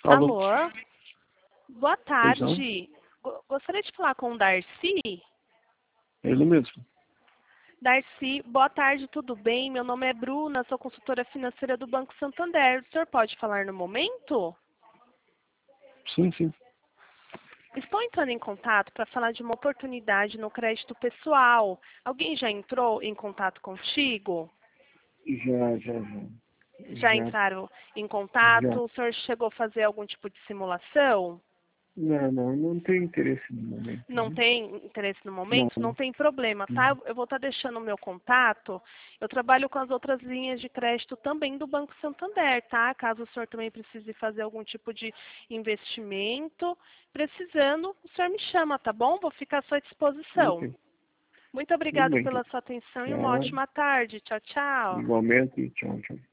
Alô? Alô? Boa Pois não? tarde. Gostaria de falar com o Darcy. Ele mesmo. Darcy, boa tarde, tudo bem? Meu nome é Bruna, sou consultora financeira do Banco Santander. O senhor pode falar no momento? Sim, sim. Estou entrando em contato para falar de uma oportunidade no crédito pessoal. Alguém já entrou em contato contigo? Já. Já Já, entraram em já. contato? O senhor chegou a fazer algum tipo de simulação? Não tenho interesse no momento. Não tem interesse no Não, momento? Não tem problema, tá? Eu vou estar deixando o meu contato. Eu trabalho com as outras linhas de crédito também do Banco Santander, tá? Caso o senhor também precise fazer algum tipo de investimento, precisando, o senhor me chama, tá bom? Vou ficar à sua disposição. ok. Muito Tudo obrigada bem, então. pela sua atenção e uma Tá. ótima tarde. Tchau, tchau. Igualmente, tchau, tchau.